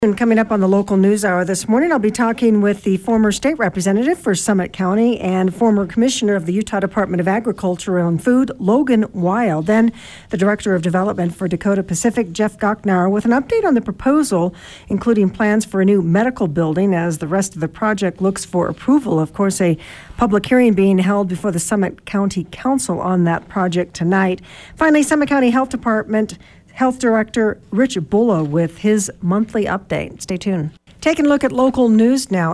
And coming up on the local news hour this morning, I'll be talking with the former state representative for Summit County and former commissioner of the Utah Department of Agriculture and Food, Logan Weil. Then the director of development for Dakota Pacific, Jeff Gochnour, with an update on the proposal, including plans for a new medical building as the rest of the project looks for approval. Of course, a public hearing being held before the Summit County Council on that project tonight. Finally, Summit County Health Department Health Director Rich Bulla with his monthly update. Stay tuned. Taking a look at local news now.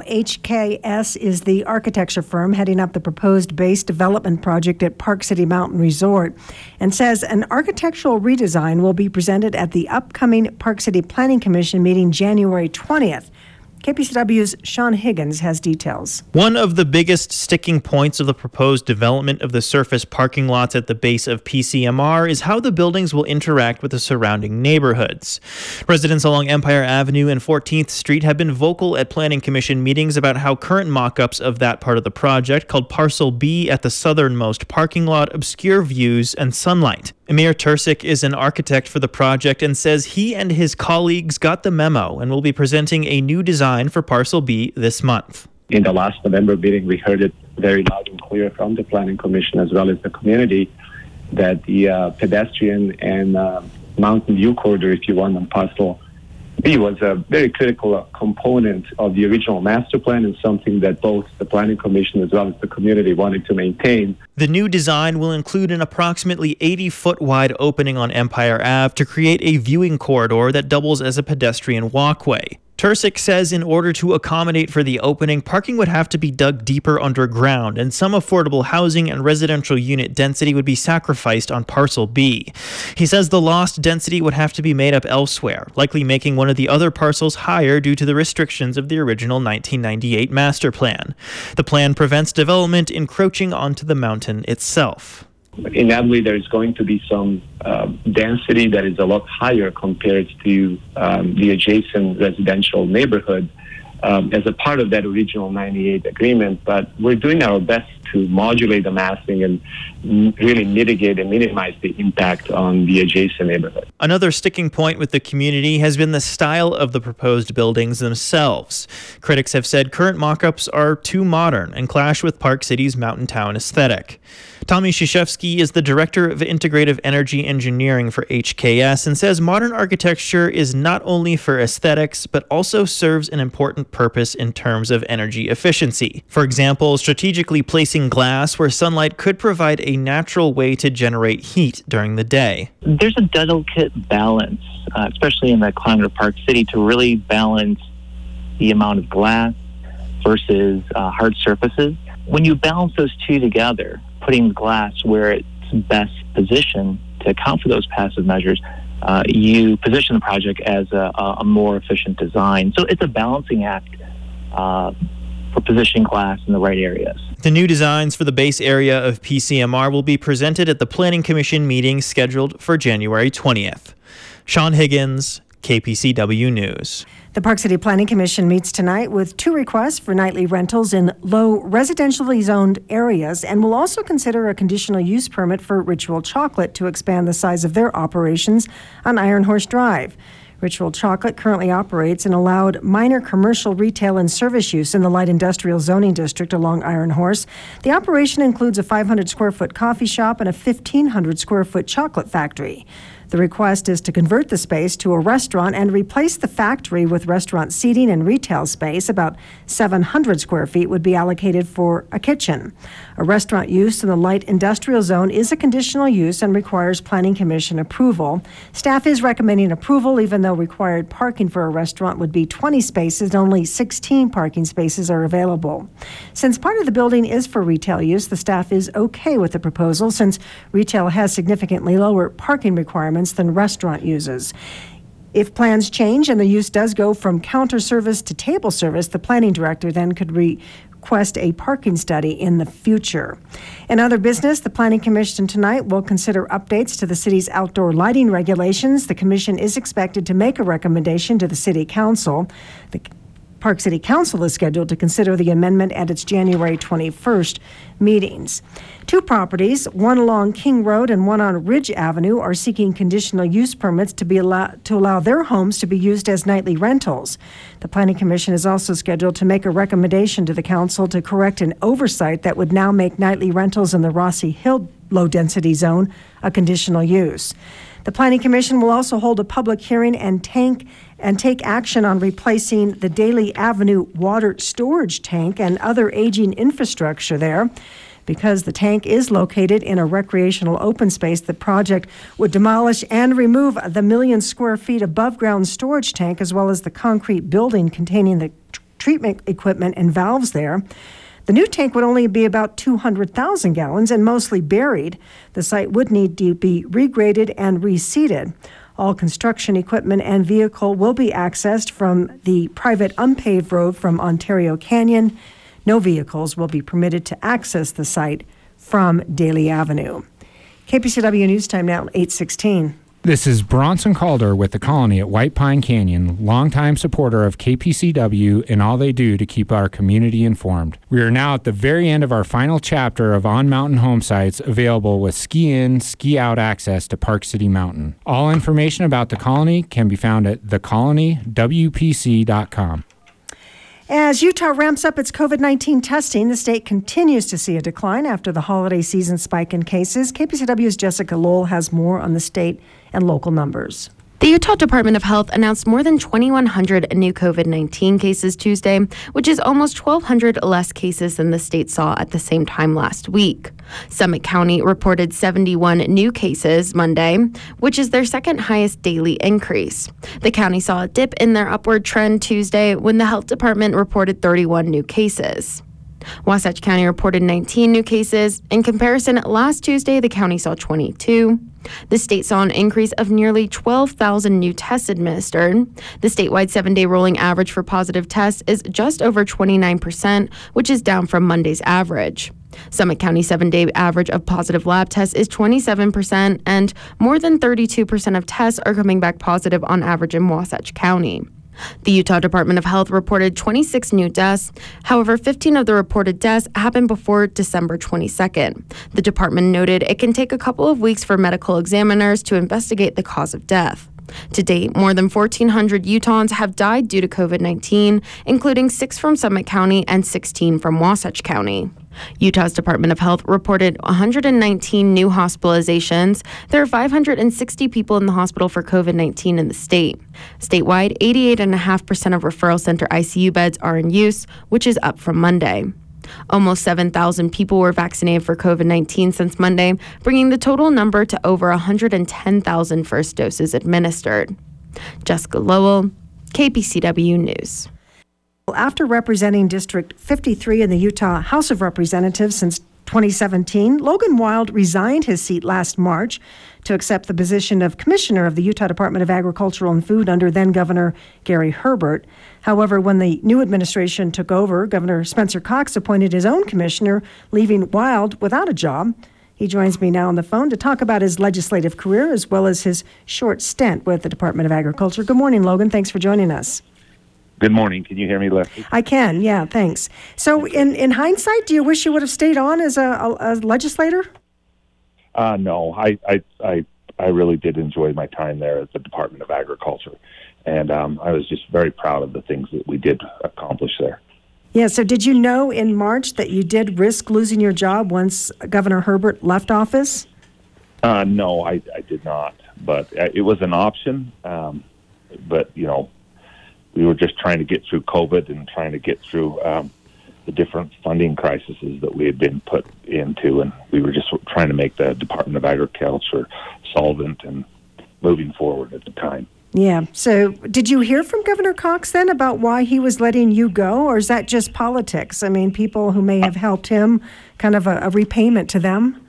HKS is the architecture firm heading up the proposed base development project at Park City Mountain Resort, and says an architectural redesign will be presented at the upcoming Park City Planning Commission meeting January 20th. KPCW's Sean Higgins has details. One of the biggest sticking points of the proposed development of the surface parking lots at the base of PCMR is how the buildings will interact with the surrounding neighborhoods. Residents along Empire Avenue and 14th Street have been vocal at Planning Commission meetings about how current mock-ups of that part of the project, called Parcel B at the southernmost parking lot, obscure views and sunlight. Amir Tursik is an architect for the project and says he and his colleagues got the memo and will be presenting a new design for Parcel B this month. In the last November meeting, we heard it very loud and clear from the Planning Commission as well as the community that the pedestrian and mountain view corridor, if you want, on Parcel B was a very critical component of the original master plan and something that both the Planning Commission as well as the community wanted to maintain. The new design will include an approximately 80-foot wide opening on Empire Ave to create a viewing corridor that doubles as a pedestrian walkway. Tursik says in order to accommodate for the opening, parking would have to be dug deeper underground, and some affordable housing and residential unit density would be sacrificed on Parcel B. He says the lost density would have to be made up elsewhere, likely making one of the other parcels higher due to the restrictions of the original 1998 master plan. The plan prevents development encroaching onto the mountain itself. Inevitably, there's going to be some density that is a lot higher compared to the adjacent residential neighborhood as a part of that original 98 agreement. But we're doing our best to modulate the massing and really mitigate and minimize the impact on the adjacent neighborhood. Another sticking point with the community has been the style of the proposed buildings themselves. Critics have said current mock-ups are too modern and clash with Park City's mountain town aesthetic. Tommy Krzyzewski is the Director of Integrative Energy Engineering for HKS and says modern architecture is not only for aesthetics, but also serves an important purpose in terms of energy efficiency. For example, strategically placing glass where sunlight could provide a natural way to generate heat during the day. There's a delicate balance, especially in the climate of Park City, to really balance the amount of glass versus hard surfaces. When you balance those two together, putting glass where it's best positioned to account for those passive measures, you position the project as a more efficient design. So it's a balancing act for positioning glass in the right areas. The new designs for the base area of PCMR will be presented at the Planning Commission meeting scheduled for January 20th. Sean Higgins, KPCW News. The Park City Planning Commission meets tonight with 2 requests for nightly rentals in low residentially zoned areas and will also consider a conditional use permit for Ritual Chocolate to expand the size of their operations on Iron Horse Drive. Ritual Chocolate currently operates an allowed minor commercial retail and service use in the light industrial zoning district along Iron Horse. The operation includes a 500 square foot coffee shop and a 1,500 square foot chocolate factory. The request is to convert the space to a restaurant and replace the factory with restaurant seating and retail space. About 700 square feet would be allocated for a kitchen. A restaurant use in the light industrial zone is a conditional use and requires Planning Commission approval. Staff is recommending approval, even though required parking for a restaurant would be 20 spaces, only 16 parking spaces are available. Since part of the building is for retail use, the staff is okay with the proposal since retail has significantly lower parking requirements than restaurant uses. If plans change and the use does go from counter service to table service, the planning director then could request a parking study in the future. In other business, the Planning Commission tonight will consider updates to the city's outdoor lighting regulations. The commission is expected to make a recommendation to the City Council. Park City Council is scheduled to consider the amendment at its January 21st meetings. Two properties, one along King Road and one on Ridge Avenue, are seeking conditional use permits to allow their homes to be used as nightly rentals. The Planning Commission is also scheduled to make a recommendation to the council to correct an oversight that would now make nightly rentals in the Rossi Hill low-density zone a conditional use. The Planning Commission will also hold a public hearing and take action on replacing the Daly Avenue water storage tank and other aging infrastructure there. Because the tank is located in a recreational open space, the project would demolish and remove the 1 million square feet above-ground storage tank, as well as the concrete building containing the treatment equipment and valves there. The new tank would only be about 200,000 gallons and mostly buried. The site would need to be regraded and reseeded. All construction equipment and vehicle will be accessed from the private unpaved road from Ontario Canyon. No vehicles will be permitted to access the site from Daly Avenue. KPCW News Time now, 8:16. This is Bronson Calder with the Colony at White Pine Canyon, longtime supporter of KPCW and all they do to keep our community informed. We are now at the very end of our final chapter of on-mountain home sites available with ski-in, ski-out access to Park City Mountain. All information about the Colony can be found at thecolonywpc.com. As Utah ramps up its COVID-19 testing, the state continues to see a decline after the holiday season spike in cases. KPCW's Jessica Lowell has more on the state and local numbers. The Utah Department of Health announced more than 2,100 new COVID-19 cases Tuesday, which is almost 1,200 less cases than the state saw at the same time last week. Summit County reported 71 new cases Monday, which is their second highest daily increase. The county saw a dip in their upward trend Tuesday when the health department reported 31 new cases. Wasatch County reported 19 new cases. In comparison, last Tuesday, the county saw 22. The state saw an increase of nearly 12,000 new tests administered. The statewide 7-day rolling average for positive tests is just over 29%, which is down from Monday's average. Summit County 7-day average of positive lab tests is 27%, and more than 32% of tests are coming back positive on average in Wasatch County. The Utah Department of Health reported 26 new deaths. However, 15 of the reported deaths happened before December 22nd. The department noted it can take a couple of weeks for medical examiners to investigate the cause of death. To date, more than 1,400 Utahns have died due to COVID-19, including 6 from Summit County and 16 from Wasatch County. Utah's Department of Health reported 119 new hospitalizations. There are 560 people in the hospital for COVID-19 in the state. Statewide, 88.5% of referral center ICU beds are in use, which is up from Monday. Almost 7,000 people were vaccinated for COVID-19 since Monday, bringing the total number to over 110,000 first doses administered. Jessica Lowell, KPCW News. After representing District 53 in the Utah House of Representatives since 2017, Logan Wild resigned his seat last March to accept the position of Commissioner of the Utah Department of Agriculture and Food under then-Governor Gary Herbert. However, when the new administration took over, Governor Spencer Cox appointed his own commissioner, leaving Wild without a job. He joins me now on the phone to talk about his legislative career as well as his short stint with the Department of Agriculture. Good morning, Logan. Thanks for joining us. Good morning. Can you hear me, Leslie? I can, yeah, thanks. So in hindsight, do you wish you would have stayed on as a legislator? No, I really did enjoy my time there at the Department of Agriculture, and I was just very proud of the things that we did accomplish there. Yeah, so did you know in March that you did risk losing your job once Governor Herbert left office? No, I did not, but it was an option, but, you know, we were just trying to get through COVID and trying to get through the different funding crises that we had been put into, and we were just trying to make the Department of Agriculture solvent and moving forward at the time. Yeah. So did you hear from Governor Cox then about why he was letting you go, or is that just politics? I mean, people who may have helped him, kind of a repayment to them?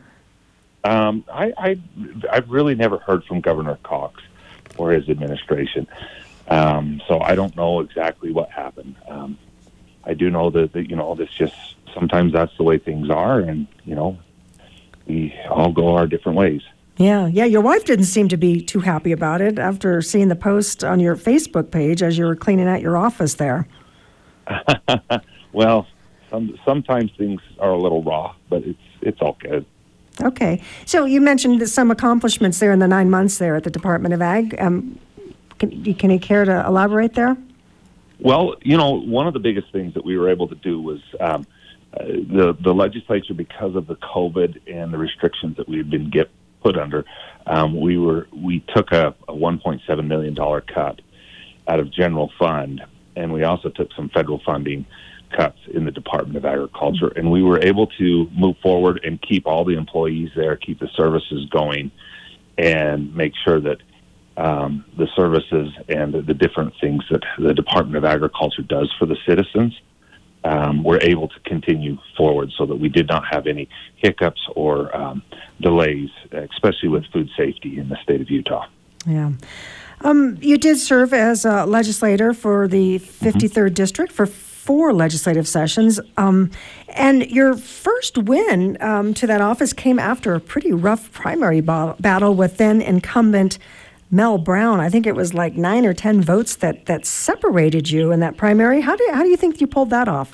I've really never heard from Governor Cox or his administration. So I don't know exactly what happened. I do know that you know, this just, sometimes that's the way things are, and, you know, we all go our different ways. Yeah. Your wife didn't seem to be too happy about it after seeing the post on your Facebook page as you were cleaning out your office there. Well, sometimes things are a little raw, but it's all good. Okay. So you mentioned some accomplishments there in the 9 months there at the Department of Ag. Can you care to elaborate there? Well, one of the biggest things that we were able to do was the legislature, because of the COVID and the restrictions that we had been put under, we took a $1.7 million cut out of general fund, and we also took some federal funding cuts in the Department of Agriculture, and we were able to move forward and keep all the employees there, keep the services going, and make sure that the services and the different things that the Department of Agriculture does for the citizens were able to continue forward, so that we did not have any hiccups or delays, especially with food safety in the state of Utah. Yeah. You did serve as a legislator for the 53rd District for 4 legislative sessions, and your first win to that office came after a pretty rough primary battle with then incumbent Mel Brown. I think it was like 9 or 10 votes that separated you in that primary. How do you think you pulled that off?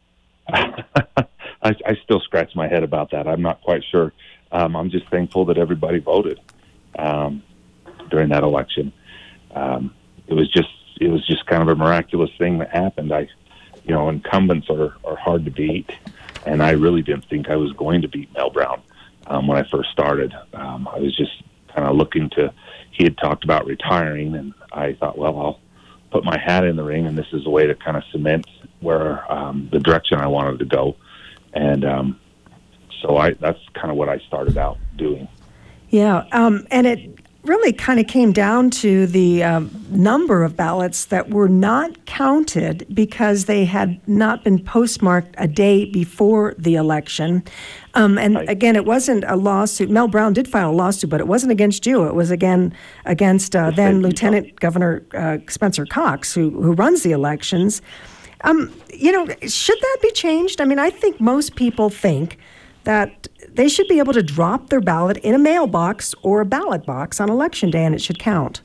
I still scratch my head about that. I'm not quite sure. I'm just thankful that everybody voted during that election. It was just kind of a miraculous thing that happened. Incumbents are hard to beat, and I really didn't think I was going to beat Mel Brown when I first started. I was just kind of he had talked about retiring, and I thought, well, I'll put my hat in the ring, and this is a way to kind of cement where the direction I wanted to go. And so that's kind of what I started out doing. Yeah, and it really kind of came down to the number of ballots that were not counted because they had not been postmarked a day before the election. And again, it wasn't a lawsuit. Mel Brown did file a lawsuit, but it wasn't against you. It was against then Lieutenant Governor Spencer Cox, who runs the elections. Should that be changed? I mean, I think most people think that they should be able to drop their ballot in a mailbox or a ballot box on Election Day, and it should count.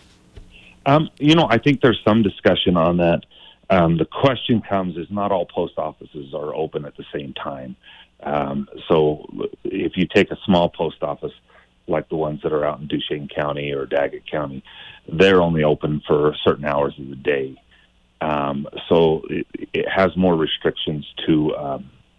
I think there's some discussion on that. The question comes is not all post offices are open at the same time. So if you take a small post office like the ones that are out in Duchesne County or Daggett County, they're only open for certain hours of the day. So it has more restrictions to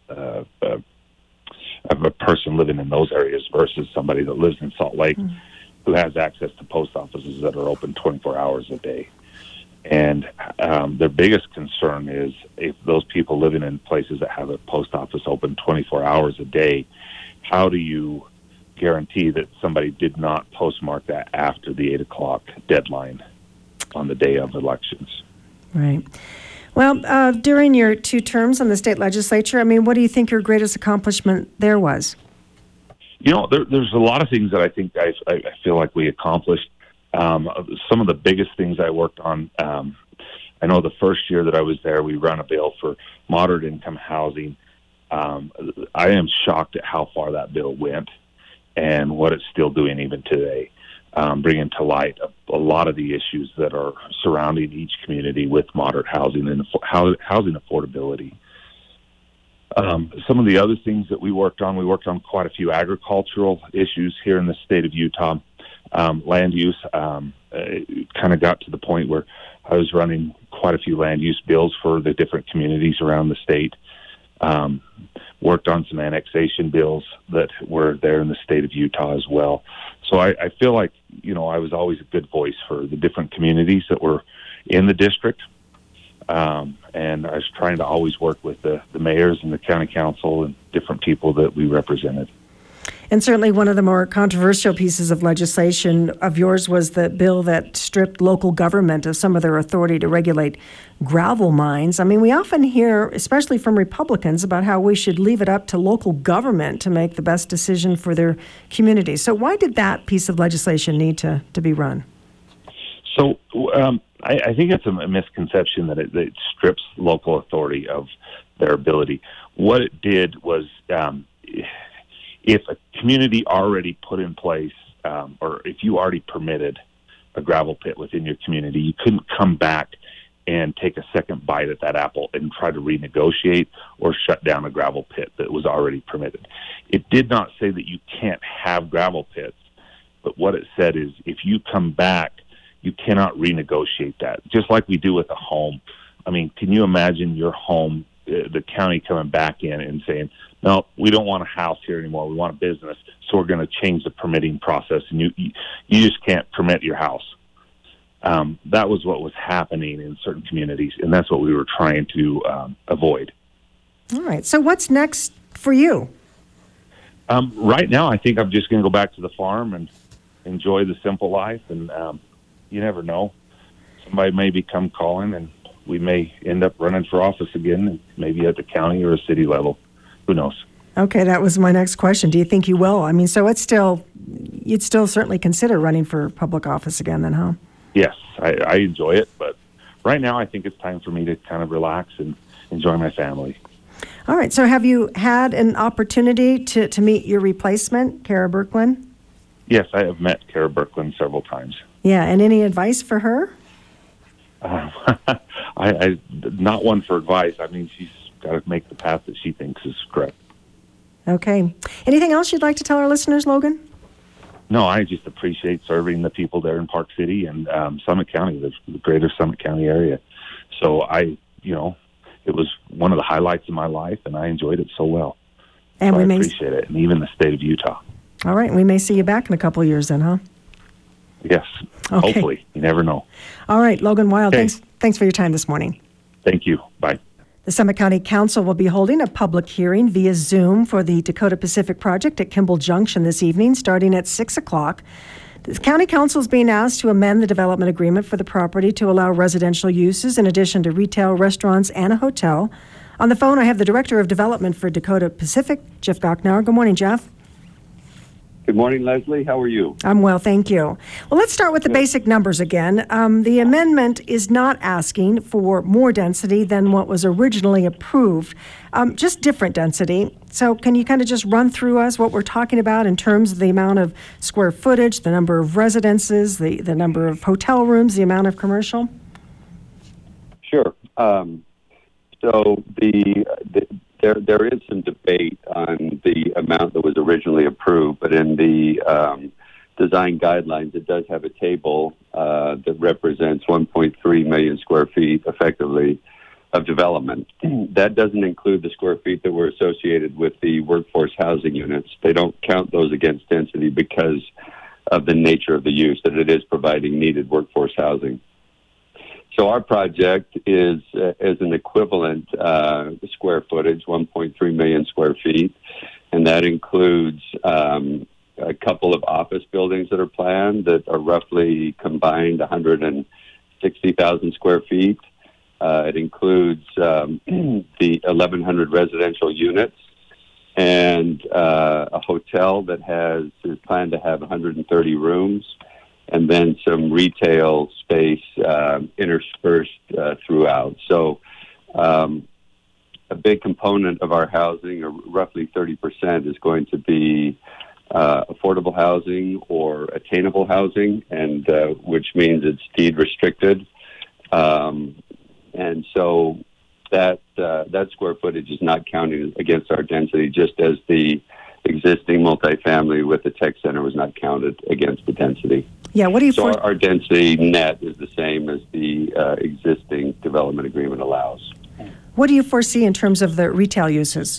of a person living in those areas versus somebody that lives in Salt Lake who has access to post offices that are open 24 hours a day. And their biggest concern is if those people living in places that have a post office open 24 hours a day, how do you guarantee that somebody did not postmark that after the 8 o'clock deadline on the day of elections? Right. Well, during your 2 terms on the state legislature, I mean, what do you think your greatest accomplishment there was? There's a lot of things that I think I feel like we accomplished. Some of the biggest things I worked on, I know the first year that I was there, we ran a bill for moderate income housing. I am shocked at how far that bill went and what it's still doing even today. Bringing to light a lot of the issues that are surrounding each community with moderate housing and housing affordability. Some of the other things that we worked on quite a few agricultural issues here in the state of Utah. Land use, it kind of got to the point where I was running quite a few land use bills for the different communities around the state. Worked on some annexation bills that were there in the state of Utah as well. So I feel like, I was always a good voice for the different communities that were in the district. And I was trying to always work with the mayors and the county council and different people that we represented. And certainly one of the more controversial pieces of legislation of yours was the bill that stripped local government of some of their authority to regulate gravel mines. I mean, we often hear, especially from Republicans, about how we should leave it up to local government to make the best decision for their community. So why did that piece of legislation need to be run? So I think it's a misconception that it strips local authority of their ability. What it did was if a community already put in place, or if you already permitted a gravel pit within your community, you couldn't come back and take a second bite at that apple and try to renegotiate or shut down a gravel pit that was already permitted. It did not say that you can't have gravel pits, but what it said is if you come back, you cannot renegotiate that, just like we do with a home. I mean, can you imagine your home, the county coming back in and saying, no, we don't want a house here anymore, we want a business, so we're going to change the permitting process, and you just can't permit your house. That was what was happening in certain communities, and that's what we were trying to avoid. All right. So what's next for you? Right now, I think I'm just going to go back to the farm and enjoy the simple life, and you never know. Somebody may come calling, and we may end up running for office again, maybe at the county or a city level. Who knows? Okay, that was my next question. Do you think you will? I mean, so you'd still certainly consider running for public office again then, huh? Yes, I enjoy it, but right now I think it's time for me to kind of relax and enjoy my family. All right, so have you had an opportunity to meet your replacement, Kara Birkeland? Yes, I have met Kara Birkeland several times. Yeah, and any advice for her? I not one for advice. I mean, she's got to make the path that she thinks is correct. Okay. Anything else you'd like to tell our listeners, Logan? No, I just appreciate serving the people there in Park City and Summit County, the greater Summit County area. So it was one of the highlights of my life, and I enjoyed it so well. And I appreciate it, and even the state of Utah. All right, we may see you back in a couple of years then, huh? Yes, okay. Hopefully. You never know. All right, Logan Wild, okay. Thanks for your time this morning. Thank you. Bye. The Summit County Council will be holding a public hearing via Zoom for the Dakota Pacific project at Kimball Junction this evening, starting at 6 o'clock. The County Council is being asked to amend the development agreement for the property to allow residential uses in addition to retail, restaurants, and a hotel. On the phone, I have the Director of Development for Dakota Pacific, Jeff Gochnour. Good morning, Jeff. Good morning, Leslie. How are you? I'm well, thank you. Well, let's start with the basic numbers again. The amendment is not asking for more density than what was originally approved, just different density. So can you kind of just run through us what we're talking about in terms of the amount of square footage, the number of residences, the number of hotel rooms, the amount of commercial? Sure. So there is some debate on the amount that was originally approved, but in the design guidelines, it does have a table that represents 1.3 million square feet effectively of development. That doesn't include the square feet that were associated with the workforce housing units. They don't count those against density because of the nature of the use, that it is providing needed workforce housing. So our project is as an equivalent square footage, 1.3 million square feet, and that includes a couple of office buildings that are planned that are roughly combined 160,000 square feet. It includes the 1,100 residential units and a hotel that is planned to have 130 rooms, and then some retail space interspersed throughout. So a big component of our housing, or roughly 30%, is going to be affordable housing or attainable housing, and which means it's deed restricted. And so that square footage is not counted against our density, just as the existing multifamily with the tech center was not counted against the density. Yeah, what do you? So our density net is the same as the existing development agreement allows. What do you foresee in terms of the retail uses?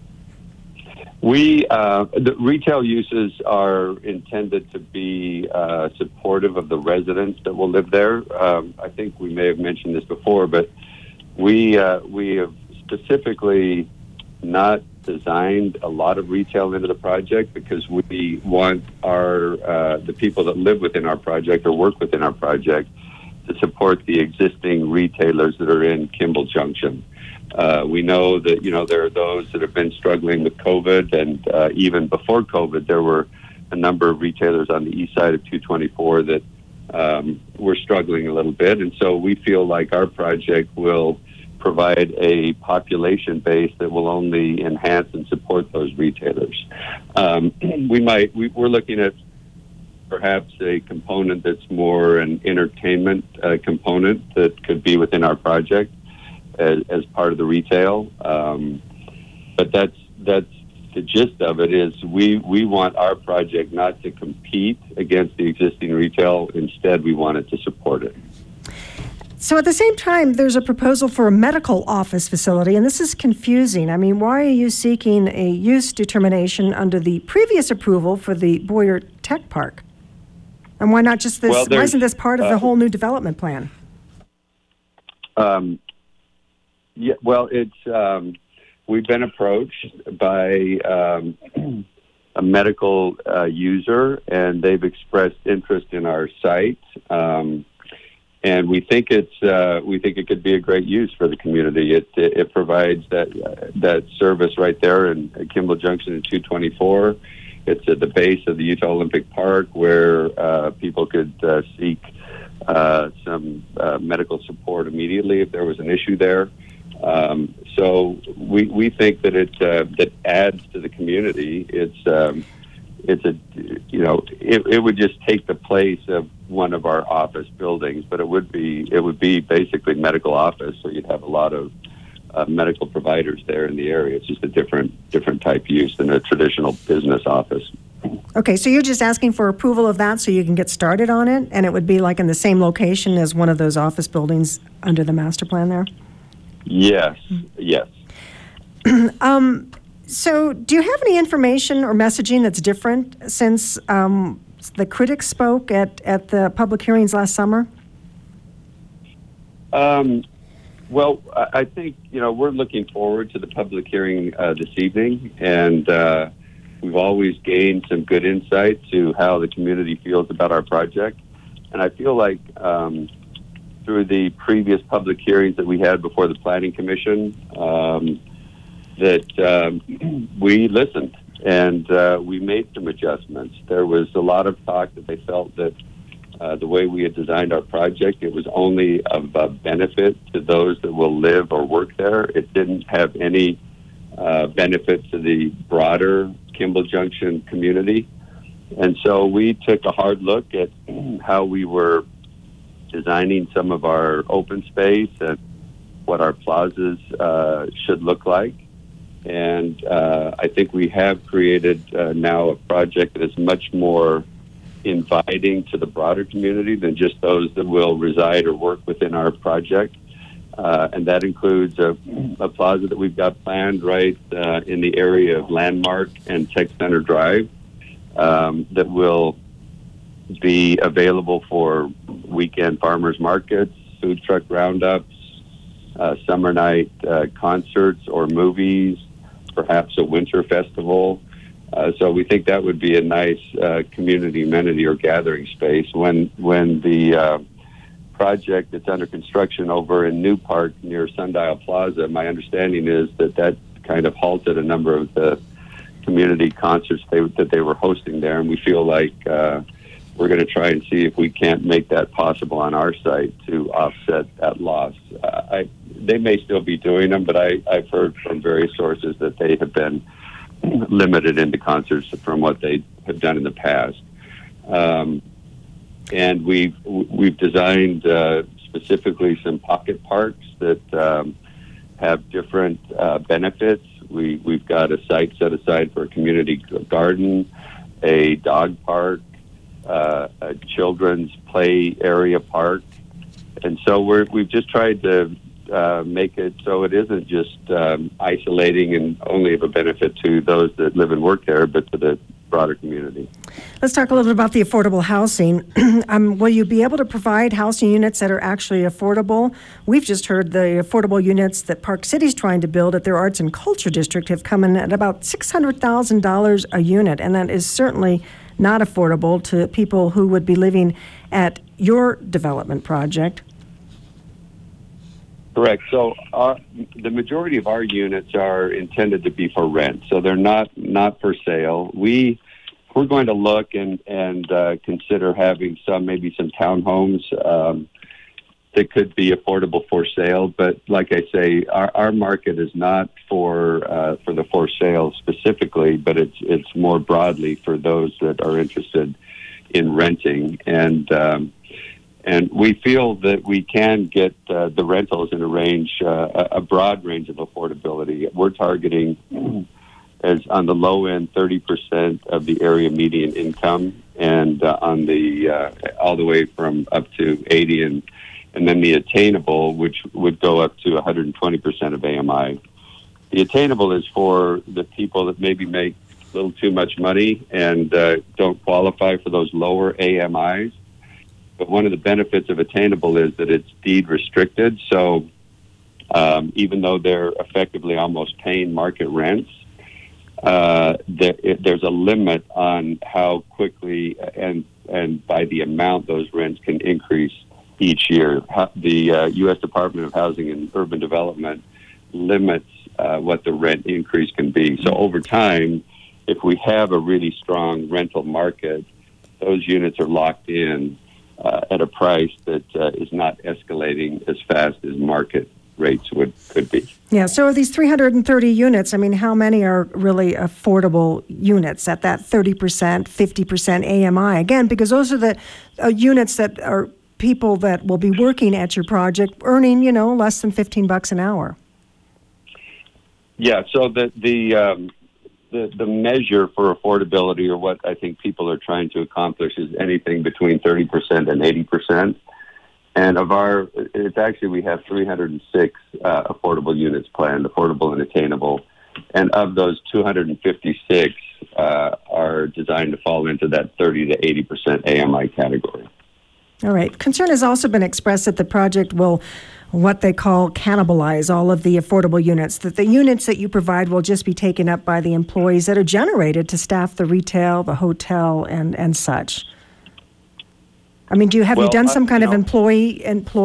The retail uses are intended to be supportive of the residents that will live there. I think we may have mentioned this before, but we have specifically not designed a lot of retail into the project because we want the people that live within our project or work within our project to support the existing retailers that are in Kimball Junction. We know that, there are those that have been struggling with COVID, and even before COVID, there were a number of retailers on the east side of 224 that were struggling a little bit. And so we feel like our project will provide a population base that will only enhance and support those retailers. We're looking at perhaps a component that's more an entertainment component that could be within our project as part of the retail. But that's the gist of it is we want our project not to compete against the existing retail. Instead, we want it to support it. So at the same time, there's a proposal for a medical office facility, and this is confusing. I mean, why are you seeking a use determination under the previous approval for the Boyer Tech Park? And why not just this? Why isn't this part of the whole new development plan? Yeah, well, it's we've been approached by a medical user, and they've expressed interest in our site. And we think it could be a great use for the community. It provides that service right there in Kimball Junction in 224. It's at the base of the Utah Olympic Park where people could seek some medical support immediately if there was an issue there. So we think that that adds to the community. It would just take the place of one of our office buildings, but it would be basically medical office. So you'd have a lot of medical providers there in the area. It's just a different type use than a traditional business office. Okay, so you're just asking for approval of that so you can get started on it, and it would be like in the same location as one of those office buildings under the master plan there? Yes. So do you have any information or messaging that's different since the critics spoke at the public hearings last summer? Well, I think, we're looking forward to the public hearing this evening, and we've always gained some good insight to how the community feels about our project. And I feel like through the previous public hearings that we had before the Planning Commission, that we listened and we made some adjustments. There was a lot of talk that they felt that the way we had designed our project, it was only of benefit to those that will live or work there. It didn't have any benefit to the broader Kimball Junction community. And so we took a hard look at how we were designing some of our open space and what our plazas should look like. And I think we have created now a project that is much more inviting to the broader community than just those that will reside or work within our project. And that includes a plaza that we've got planned right in the area of Landmark and Tech Center Drive that will be available for weekend farmers markets, food truck roundups, summer night concerts or movies, perhaps a winter festival. So we think that would be a nice community amenity or gathering space. When the project that's under construction over in New Park near Sundial Plaza, my understanding is that kind of halted a number of the community concerts that they were hosting there, and we feel like we're going to try and see if we can't make that possible on our site to offset that loss. They may still be doing them, but I've heard from various sources that they have been limited into concerts from what they have done in the past. And we've designed specifically some pocket parks that have different benefits. We've got a site set aside for a community garden, a dog park, a children's play area park, and so we've just tried to make it so it isn't just isolating and only of a benefit to those that live and work there, but to the broader community. Let's talk a little bit about the affordable housing. Will you be able to provide housing units that are actually affordable? We've just heard the affordable units that Park City's trying to build at their Arts and Culture District have come in at about $600,000 a unit, and that is certainly not affordable to people who would be living at your development project. Correct. So the majority of our units are intended to be for rent, so they're not for sale. We're going to look and consider having maybe some townhomes that could be affordable for sale. But like I say, our market is not for the for sale specifically, but it's more broadly for those that are interested in renting, and we feel that we can get the rentals in a range, a broad range of affordability. We're targeting, as on the low end, 30% of the area median income, and on the all the way from up to 80, and then the attainable, which would go up to 120% of AMI. The attainable is for the people that maybe make a little too much money and don't qualify for those lower AMIs. But one of the benefits of attainable is that it's deed restricted. So even though they're effectively almost paying market rents, there's a limit on how quickly and by the amount those rents can increase each year. The U.S. Department of Housing and Urban Development limits what the rent increase can be. So over time, if we have a really strong rental market, those units are locked in at a price that is not escalating as fast as market rates could be. Yeah, so are these 330 units, I mean, how many are really affordable units at that 30%, 50% AMI? Again, because those are the units that are people that will be working at your project earning, less than $15 an hour. Yeah, so the measure for affordability, or what I think people are trying to accomplish, is anything between 30% and 80%. And it's actually, we have 306 affordable units planned, affordable and attainable. And of those, 256 are designed to fall into that 30 to 80% AMI category. All right. Concern has also been expressed that the project will, what they call, cannibalize all of the affordable units, that the units that you provide will just be taken up by the employees that are generated to staff the retail, the hotel, and such. I mean, have you done some kind of employee,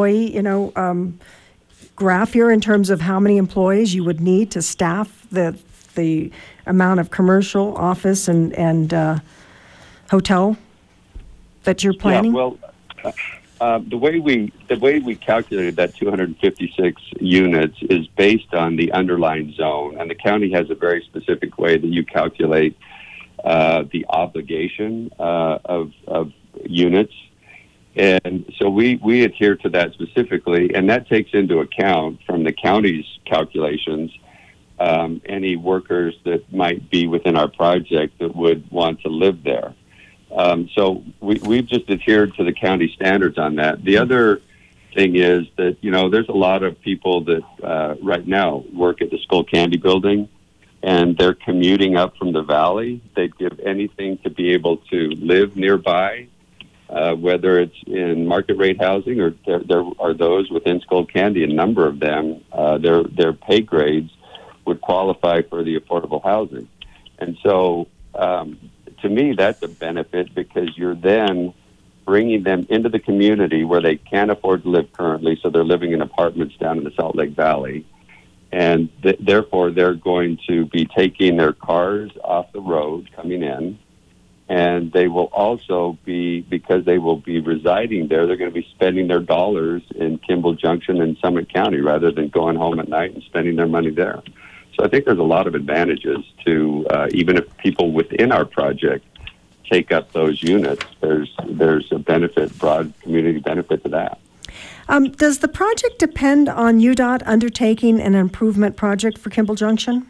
graph here in terms of how many employees you would need to staff the amount of commercial, office, and hotel that you're planning? Yeah, well, the way we calculated that 256 units is based on the underlying zone, and the county has a very specific way that you calculate the obligation of units. And so we adhere to that specifically, and that takes into account, from the county's calculations, any workers that might be within our project that would want to live there. So we've just adhered to the county standards on that. The other thing is that, there's a lot of people that right now work at the Skullcandy building, and they're commuting up from the valley. They'd give anything to be able to live nearby. Whether it's in market rate housing or there are those within Skullcandy, a number of them, their pay grades would qualify for the affordable housing. And so to me, that's a benefit, because you're then bringing them into the community where they can't afford to live currently, so they're living in apartments down in the Salt Lake Valley. And therefore, they're going to be taking their cars off the road coming in. And they will also be, because they will be residing there, they're going to be spending their dollars in Kimball Junction and Summit County rather than going home at night and spending their money there. So I think there's a lot of advantages to, even if people within our project take up those units, there's a benefit, broad community benefit to that. Does the project depend on UDOT undertaking an improvement project for Kimball Junction?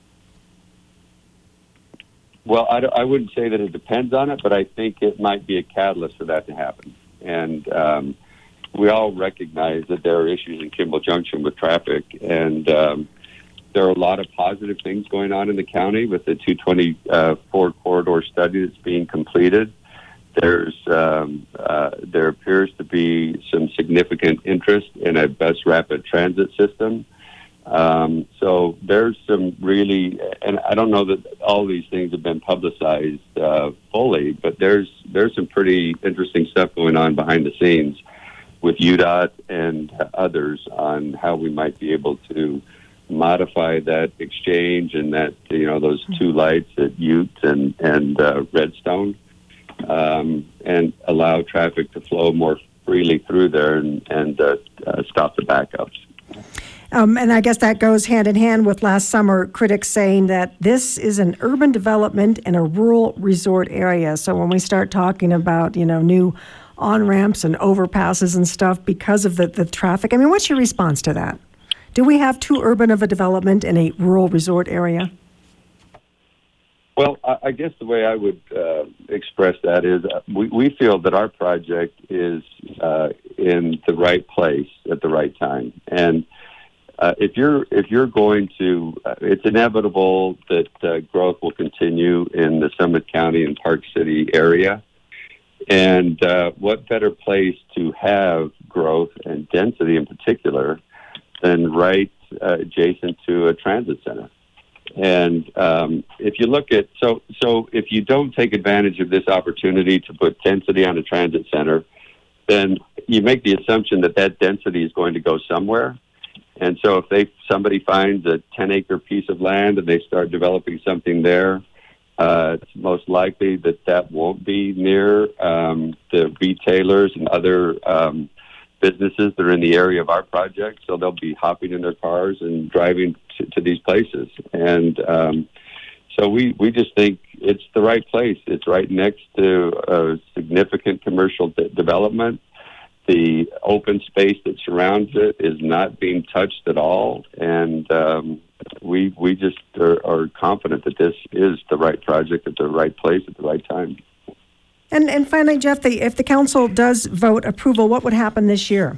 Well, I wouldn't say that it depends on it, but I think it might be a catalyst for that to happen. And we all recognize that there are issues in Kimball Junction with traffic, and there are a lot of positive things going on in the county with the 224 corridor study that's being completed. There appears to be some significant interest in a bus rapid transit system. So there's some really, and I don't know that all these things have been publicized fully, but there's some pretty interesting stuff going on behind the scenes with UDOT and others on how we might be able to modify that exchange and that, those two lights at Ute and Redstone, and allow traffic to flow more freely through there and stop the backups. And I guess that goes hand in hand with last summer critics saying that this is an urban development in a rural resort area. So when we start talking about, new on-ramps and overpasses and stuff because of the traffic, I mean, what's your response to that? Do we have too urban of a development in a rural resort area? Well, I guess the way I would express that is we feel that our project is in the right place at the right time. And if you're going to, it's inevitable that growth will continue in the Summit County and Park City area. And what better place to have growth and density in particular than right adjacent to a transit center? And if you look at, so if you don't take advantage of this opportunity to put density on a transit center, then you make the assumption that density is going to go somewhere. And so if somebody finds a 10-acre piece of land and they start developing something there, it's most likely that won't be near the retailers and other businesses that are in the area of our project. So they'll be hopping in their cars and driving to these places. And so we just think it's the right place. It's right next to a significant commercial development. The open space that surrounds it is not being touched at all, and we just are confident that this is the right project at the right place at the right time. And finally, Jeff, if the council does vote approval, what would happen this year?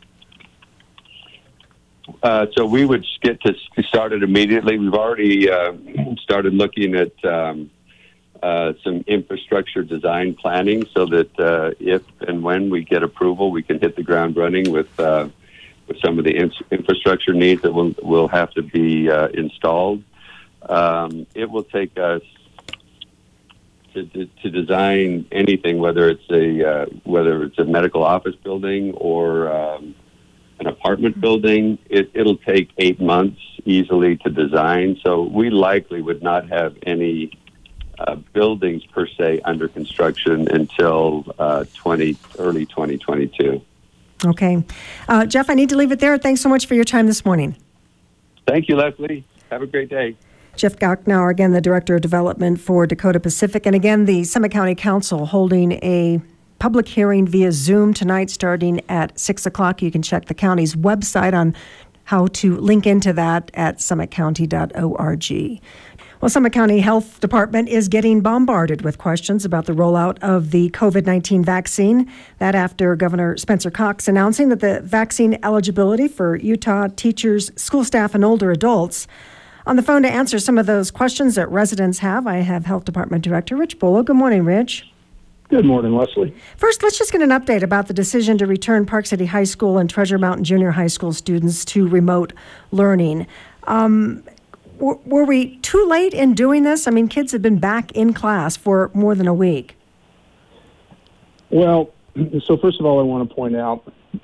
So we would get to start it immediately. We've already started looking at some infrastructure design planning so that if and when we get approval, we can hit the ground running with some of the infrastructure needs that will have to be installed. It will take us to design anything, whether it's a medical office building or an apartment building. It'll take 8 months easily to design. So we likely would not have any buildings per se under construction until early 2022. Okay. Jeff, I need to leave it there. Thanks so much for your time this morning. Thank you, Leslie. Have a great day. Jeff Gauknauer, again, the Director of Development for Dakota Pacific. And again, the Summit County Council holding a public hearing via Zoom tonight starting at 6 o'clock. You can check the county's website on how to link into that at summitcounty.org. Well, Summit County Health Department is getting bombarded with questions about the rollout of the COVID-19 vaccine. That after Governor Spencer Cox announcing that the vaccine eligibility for Utah teachers, school staff, and older adults. On the phone to answer some of those questions that residents have, I have Health Department Director Rich Bolo. Good morning, Rich. Good morning, Leslie. First, let's just get an update about the decision to return Park City High School and Treasure Mountain Junior High School students to remote learning. Were we too late in doing this? I mean, kids have been back in class for more than a week. Well, so first of all, I want to point out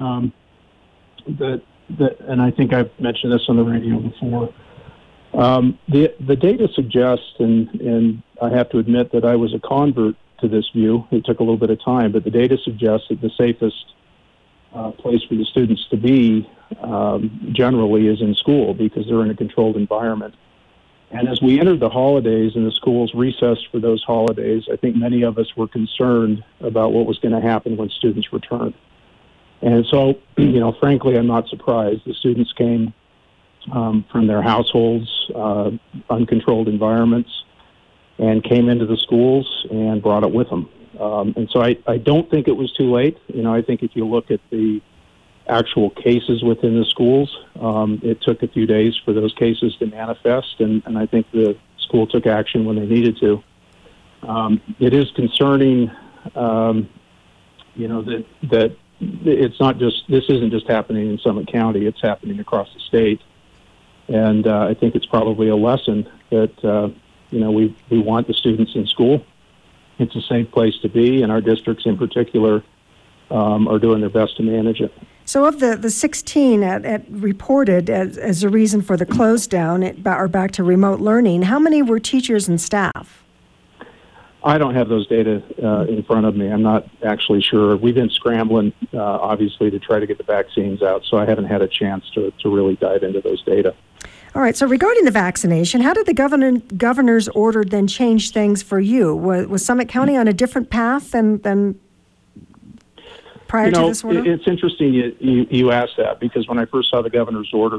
that, and I think I've mentioned this on the radio before, the data suggests, and I have to admit that I was a convert to this view. It took a little bit of time, but the data suggests that the safest place for the students to be generally is in school because they're in a controlled environment. And as we entered the holidays and the schools recessed for those holidays, I think many of us were concerned about what was going to happen when students returned. And so, frankly, I'm not surprised. The students came from their households, uncontrolled environments, and came into the schools and brought it with them. And so I don't think it was too late. I think if you look at the actual cases within the schools, it took a few days for those cases to manifest, and I think the school took action when they needed to. It is concerning, that it's not just, this isn't just happening in Summit County, it's happening across the state. And I think it's probably a lesson that, we want the students in school. It's a safe place to be, and our districts in particular are doing their best to manage it. So of the 16 reported as a reason for the close down or back to remote learning, how many were teachers and staff? I don't have those data in front of me. I'm not actually sure. We've been scrambling, obviously, to try to get the vaccines out, so I haven't had a chance to really dive into those data. All right, so regarding the vaccination, how did the governor's order then change things for you? Was Summit County on a different path than prior to this order? It's interesting you asked that, because when I first saw the governor's order,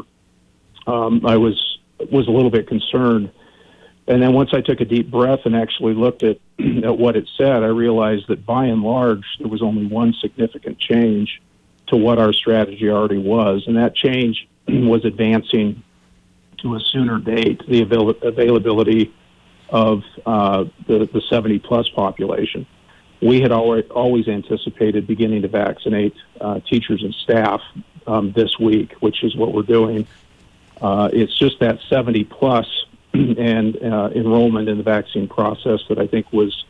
I was a little bit concerned. And then once I took a deep breath and actually looked at what it said, I realized that by and large, there was only one significant change to what our strategy already was. And that change was advancing to a sooner date the availability of the 70-plus population. We had always anticipated beginning to vaccinate teachers and staff this week, which is what we're doing. It's just that 70-plus and enrollment in the vaccine process that I think was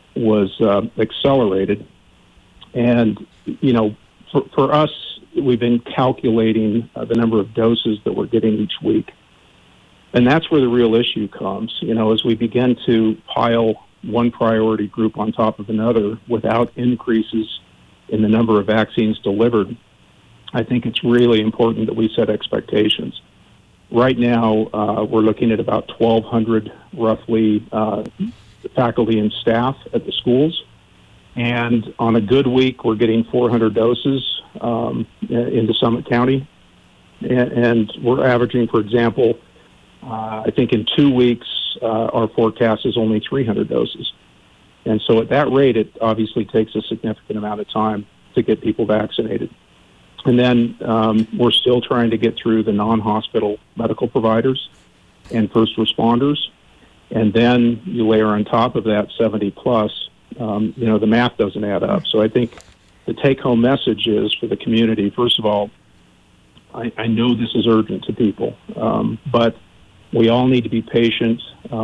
accelerated. And, for us, we've been calculating the number of doses that we're getting each week. And that's where the real issue comes. As we begin to pile one priority group on top of another without increases in the number of vaccines delivered, I think it's really important that we set expectations. Right now, we're looking at about 1,200 roughly faculty and staff at the schools. And on a good week, we're getting 400 doses into Summit County. And we're averaging, for example, I think in 2 weeks, our forecast is only 300 doses. And so at that rate, it obviously takes a significant amount of time to get people vaccinated. And then we're still trying to get through the non-hospital medical providers and first responders. And then you layer on top of that 70-plus, the math doesn't add up. So I think the take-home message is for the community, first of all, I know this is urgent to people, but we all need to be patient.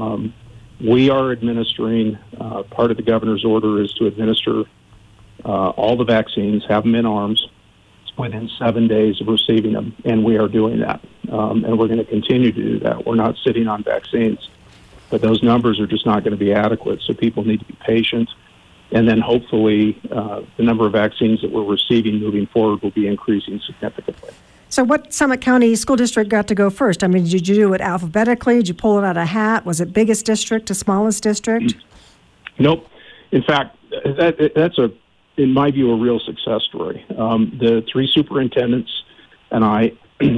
We are administering, part of the governor's order is to administer all the vaccines, have them in arms within 7 days of receiving them, and we are doing that. And we're going to continue to do that. We're not sitting on vaccines, but those numbers are just not going to be adequate, so people need to be patient. And then hopefully the number of vaccines that we're receiving moving forward will be increasing significantly. So what Summit County School District got to go first? I mean, did you do it alphabetically? Did you pull it out of a hat? Was it biggest district to smallest district? Nope. In fact, that's in my view, a real success story. The three superintendents and I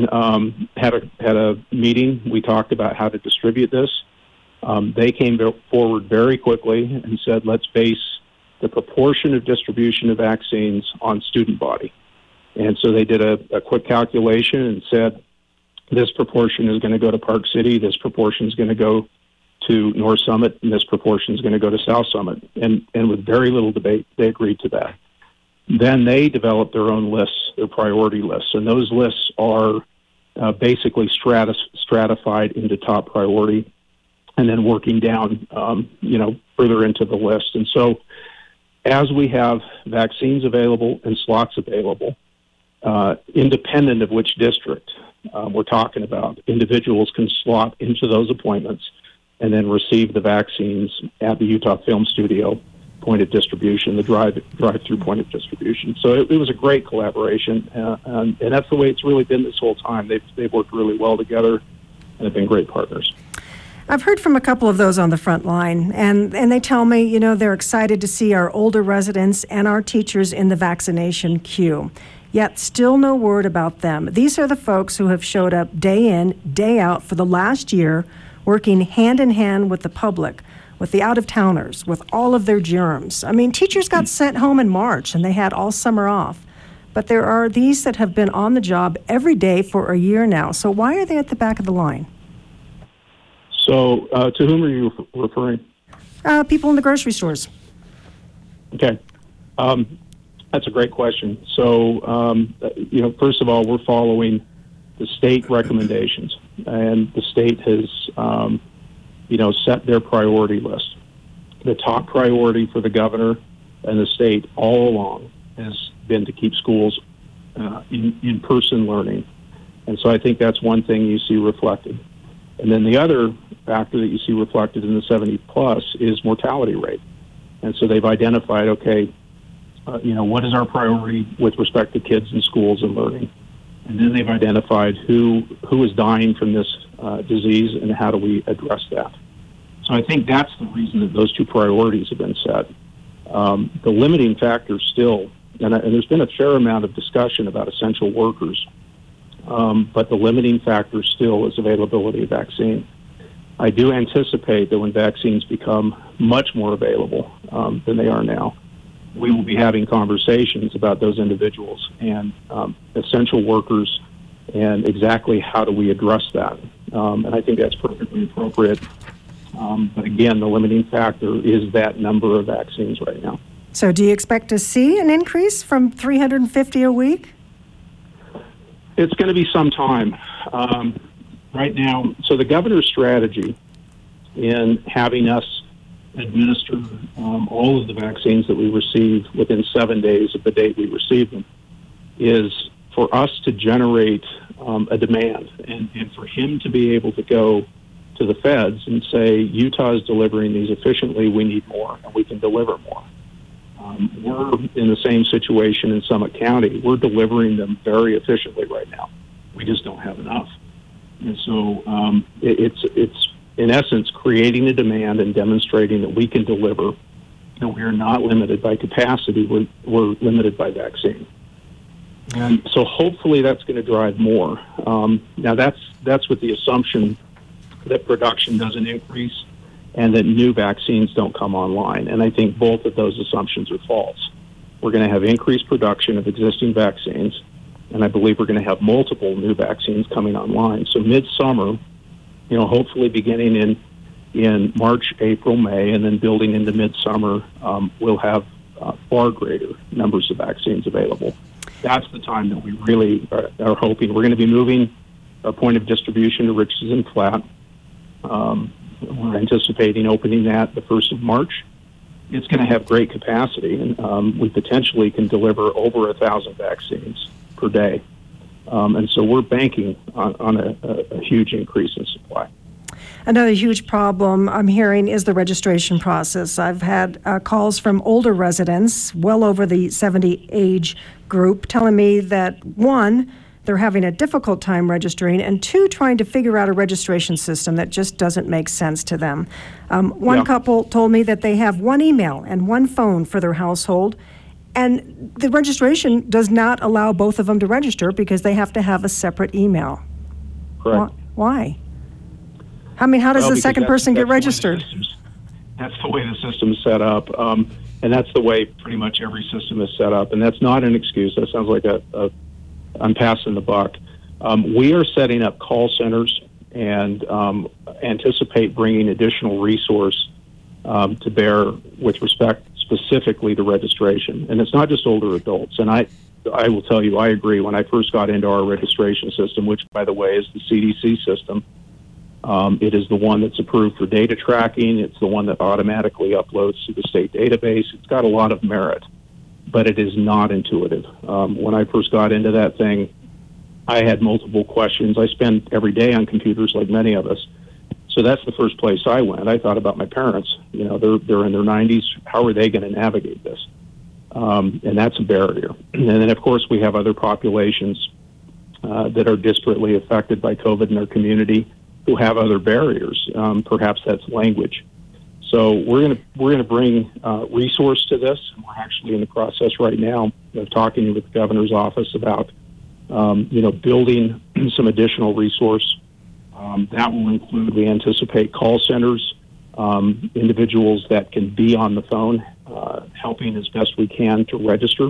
had a meeting. We talked about how to distribute this. They came forward very quickly and said, let's base the proportion of distribution of vaccines on student body. And so they did a quick calculation and said, this proportion is going to go to Park City, this proportion is going to go to North Summit, and this proportion is going to go to South Summit. And with very little debate, they agreed to that. Then they developed their own lists, their priority lists, and those lists are basically stratified into top priority and then working down, further into the list. And so as we have vaccines available and slots available, independent of which district we're talking about, individuals can slot into those appointments and then receive the vaccines at the Utah Film Studio point of distribution, the drive-through point of distribution. So it was a great collaboration, and that's the way it's really been this whole time. They've worked really well together and have been great partners. I've heard from a couple of those on the front line, and they tell me, they're excited to see our older residents and our teachers in the vaccination queue. Yet still no word about them. These are the folks who have showed up day in, day out for the last year, working hand in hand with the public, with the out-of-towners, with all of their germs. I mean, teachers got sent home in March, and they had all summer off. But there are these that have been on the job every day for a year now. So why are they at the back of the line? So to whom are you referring? People in the grocery stores. Okay. That's a great question. So, first of all, we're following the state recommendations, and the state has, set their priority list. The top priority for the governor and the state all along has been to keep schools in-person learning. And so I think that's one thing you see reflected. And then the other factor that you see reflected in the 70-plus is mortality rate. And so they've identified, okay, what is our priority with respect to kids in schools and learning? And then they've identified who is dying from this disease and how do we address that. So I think that's the reason that those two priorities have been set. The limiting factor still, and there's been a fair amount of discussion about essential workers, but the limiting factor still is availability of vaccine. I do anticipate that when vaccines become much more available than they are now, we will be having conversations about those individuals and essential workers and exactly how do we address that. And I think that's perfectly appropriate. But again, the limiting factor is that number of vaccines right now. So do you expect to see an increase from 350 a week? It's going to be some time. Right now, so the governor's strategy in having us administer all of the vaccines that we receive within 7 days of the date we receive them is for us to generate a demand and for him to be able to go to the feds and say, Utah is delivering these efficiently, we need more, and we can deliver more. We're in the same situation in Summit County. We're delivering them very efficiently right now. We just don't have enough. And so it's in essence creating a demand and demonstrating that we can deliver. We are not limited by capacity. We're limited by vaccine. And so hopefully that's going to drive more. Now that's with the assumption that production doesn't increase and that new vaccines don't come online. And I think both of those assumptions are false. We're going to have increased production of existing vaccines, and I believe we're going to have multiple new vaccines coming online. So midsummer, hopefully beginning in March, April, May, and then building into midsummer, we'll have far greater numbers of vaccines available. That's the time that we really are hoping. We're going to be moving our point of distribution to Richardson Flat. We're anticipating opening that the 1st of March. It's going to have great capacity, and we potentially can deliver over 1,000 vaccines per day. And so we're banking on a huge increase in supply. Another huge problem I'm hearing is the registration process. I've had calls from older residents, well over the 70 age group, telling me that, one, they're having a difficult time registering, and two, trying to figure out a registration system that just doesn't make sense to them. One couple told me that they have one email and one phone for their household, and the registration does not allow both of them to register because they have to have a separate email. Correct. Why? I mean, how does the second person get registered? That's the way the system is set up, and that's the way pretty much every system is set up, and that's not an excuse. That sounds like I'm passing the buck. We are setting up call centers and anticipate bringing additional resource to bear with respect specifically to registration. And it's not just older adults. And I will tell you, I agree. When I first got into our registration system, which, by the way, is the CDC system, it is the one that's approved for data tracking. It's the one that automatically uploads to the state database. It's got a lot of merit, but it is not intuitive. When I first got into that thing, I had multiple questions. I spend every day on computers like many of us. So that's the first place I went. I thought about my parents. They're in their 90s. How are they going to navigate this? And that's a barrier. And then, of course, we have other populations that are disparately affected by COVID in their community who have other barriers. Perhaps that's language. So we're going to bring resource to this. We're actually in the process right now of talking with the governor's office about building some additional resource. That will include, we anticipate, call centers, individuals that can be on the phone, helping as best we can to register.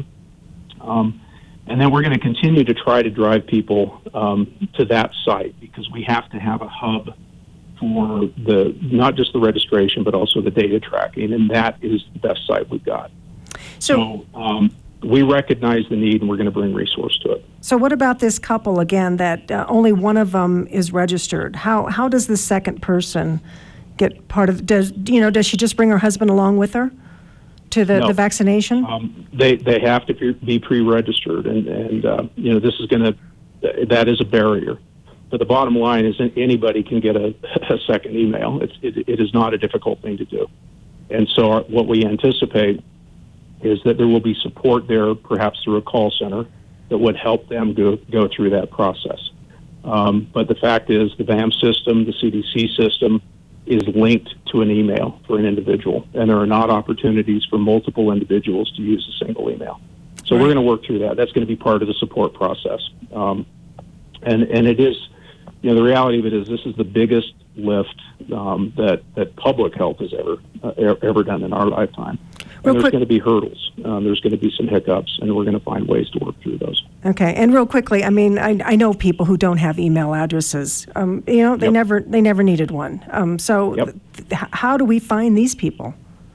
And then we're going to continue to try to drive people to that site because we have to have a hub for not just the registration, but also the data tracking, and that is the best site we've got. So we recognize the need, and we're going to bring resource to it. So what about this couple, again, that only one of them is registered? How does the second person get part of, does she just bring her husband along with her to the vaccination? They have to be pre-registered, and this is that is a barrier. But the bottom line is that anybody can get a second email. It is not a difficult thing to do. And so what we anticipate is that there will be support there, perhaps through a call center, that would help them go through that process. But the fact is the VAM system, the CDC system, is linked to an email for an individual, and there are not opportunities for multiple individuals to use a single email. So we're going to work through that. That's going to be part of the support process. And it is, the reality of it is this is the biggest lift that public health has ever done in our lifetime. And there's going to be hurdles. There's going to be some hiccups, and we're going to find ways to work through those. Okay, and real quickly, I mean, I know people who don't have email addresses. They never needed one. How do we find these people?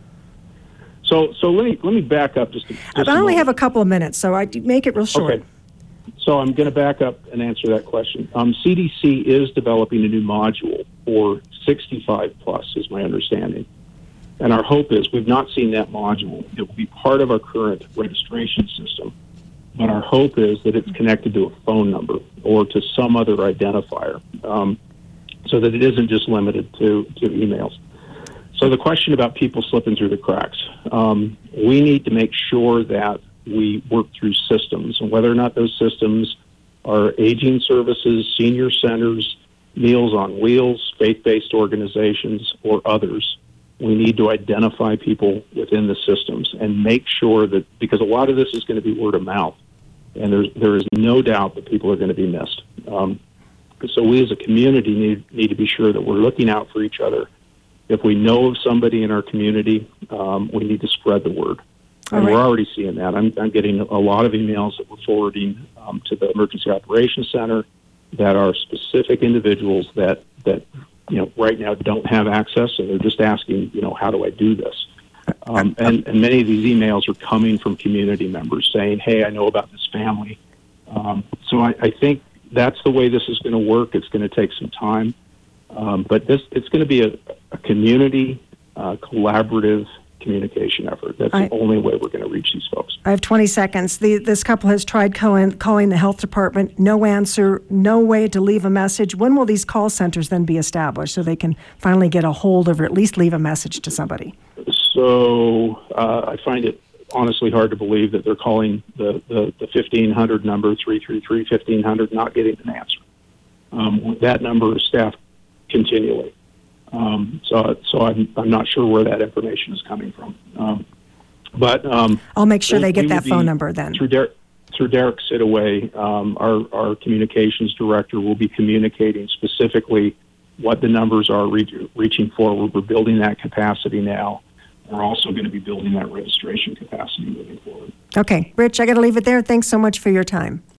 So let me back up just I only have a couple of minutes, so I make it real short. Okay. So I'm going to back up and answer that question. CDC is developing a new module for 65 plus, is my understanding. And our hope is, we've not seen that module. It will be part of our current registration system. But our hope is that it's connected to a phone number or to some other identifier, so that it isn't just limited to emails. So the question about people slipping through the cracks, we need to make sure that we work through systems, and whether or not those systems are aging services, senior centers, Meals on Wheels, faith-based organizations, or others. We need to identify people within the systems and make sure that, because a lot of this is going to be word of mouth, and there is no doubt that people are going to be missed. So we as a community need to be sure that we're looking out for each other. If we know of somebody in our community, we need to spread the word. And we're already seeing that. I'm getting a lot of emails that we're forwarding to the Emergency Operations Center that are specific individuals that right now don't have access, and they're just asking, how do I do this? And many of these emails are coming from community members saying, hey, I know about this family. So I think that's the way this is going to work. It's going to take some time. But it's going to be a community collaborative communication effort. That's the only way we're going to reach these folks. I have 20 seconds. This couple has tried calling the health department. No answer, no way to leave a message. When will these call centers then be established so they can finally get a hold of, or at least leave a message to somebody? So I find it honestly hard to believe that they're calling the 1500 number, 333-1500, not getting an answer. That number is staffed continually. So I'm not sure where that information is coming from. But I'll make sure they get that phone number then. Through Derek Sidaway, our communications director, will be communicating specifically what the numbers are reaching forward. We're building that capacity now. We're also going to be building that registration capacity moving forward. Okay, Rich, I got to leave it there. Thanks so much for your time.